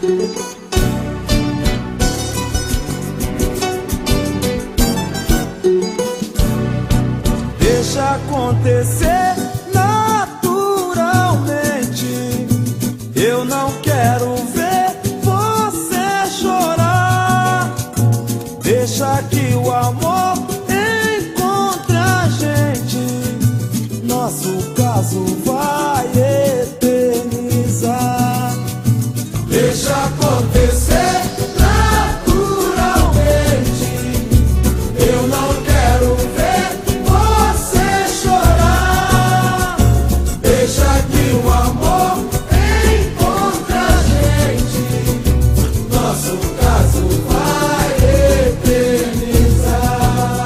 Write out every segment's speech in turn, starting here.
Deixa acontecer naturalmente. Eu não quero ver você chorar. Deixa que o amor encontre a gente. Nosso caso vai eternizar. Deixa acontecer naturalmente. Eu não quero ver você chorar. Deixa que o amor encontre a gente. Nosso caso vai eternizar.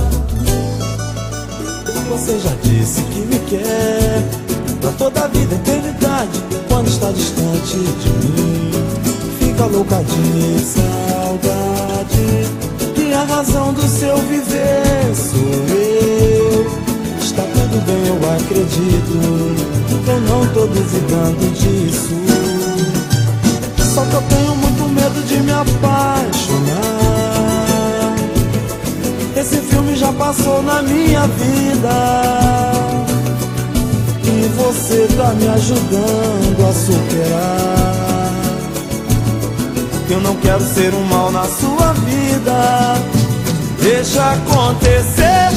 Você já disse que me quer pra toda a vida, eternidade. Quando está distante de mim, fica louca de saudade. E a razão do seu viver sou eu. Está tudo bem, eu acredito. Eu não tô duvidando disso. Só que eu tenho muito medo de me apaixonar. Esse filme já passou na minha vida. E você tá me ajudando a superar. Eu não quero ser um mal na sua vida. Deixa acontecer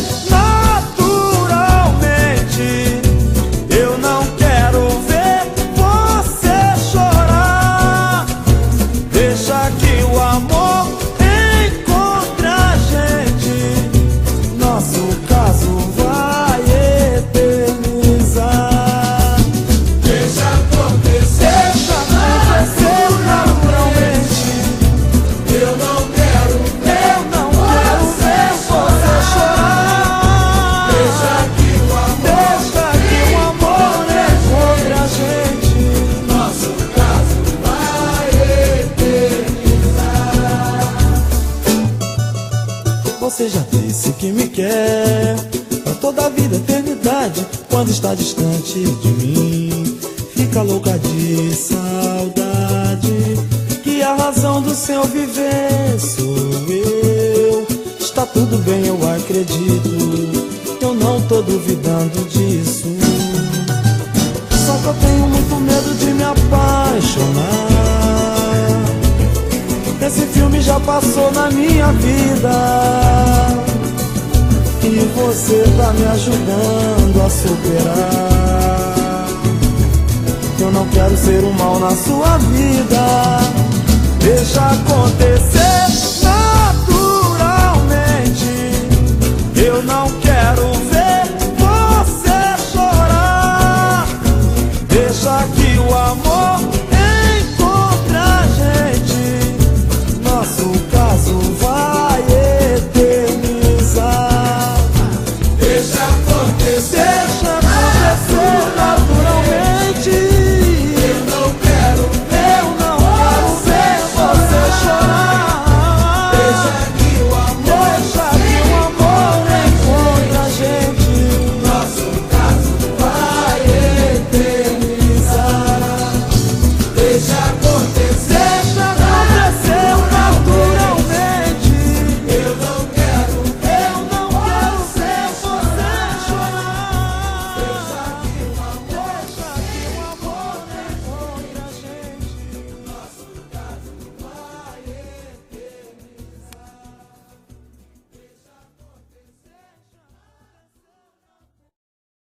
naturalmente. Eu não quero ver você chorar. Deixa que o amor encontre a gente. Nosso caso vai eternizar. Deixa acontecer naturalmente. Eu não quero ver você chorar. Deixa que o amor encontre a gente. Nosso caso vai eternizar. Você já disse que me quer pra toda a vida, eternidade. Quando está distante de mim, fica louca de saudade. Que a razão do seu viver sou eu. Está tudo bem, eu acredito. Eu não tô duvidando disso. Só que eu tenho muito medo de me apaixonar. Esse filme já passou na minha vida. E você tá me ajudando a superar. Eu não quero ser um mal na sua vida. Deixa acontecer naturalmente. Eu não quero ver você chorar. Deixa que o amor